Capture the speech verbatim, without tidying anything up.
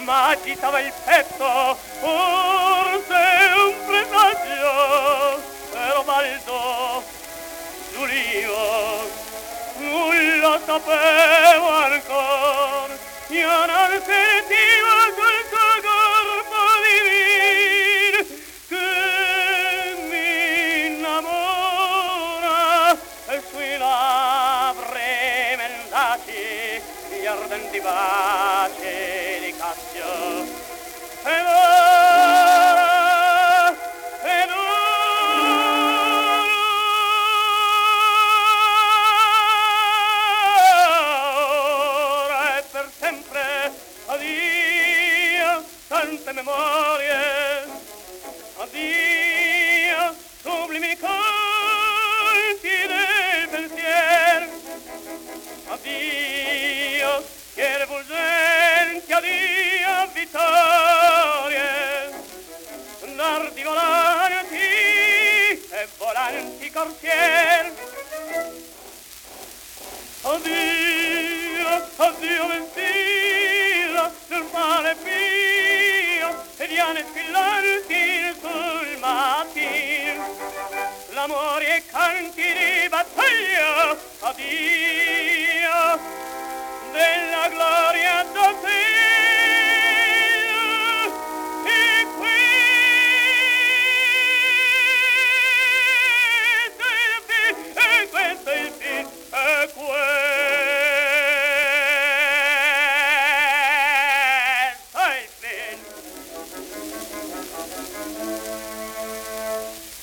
m'agitava il petto, forse un presagio, ero baldo, Giulio, nulla sapevo ancor, io non sentivo sul suo corpo divin che mi innamora e sui labbri mendaci gli ardenti baci di Cassio. Ed ora, ed ora e per sempre addio tante memorie, addio sublimi conti del pensier, addio schiere fulgenti, addio vittorie, dardi volanti e volanti corsier. Addio, addio mentira del male pio e diane squillanti sul mattin, l'amori e canti di battaglia, addio della gloria d'Ossea.